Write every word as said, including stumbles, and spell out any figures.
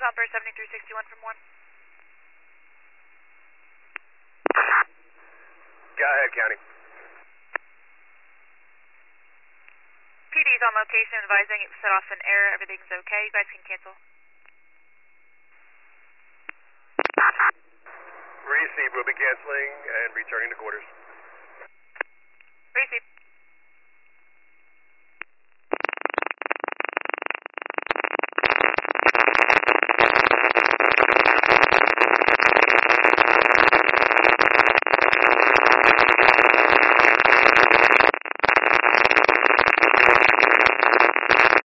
Comper seventy-three sixty-one from one. Go ahead, County. P D's on location advising it set off an error. Everything's okay. You guys can cancel. Receive. We'll be canceling and returning to quarters. Receive.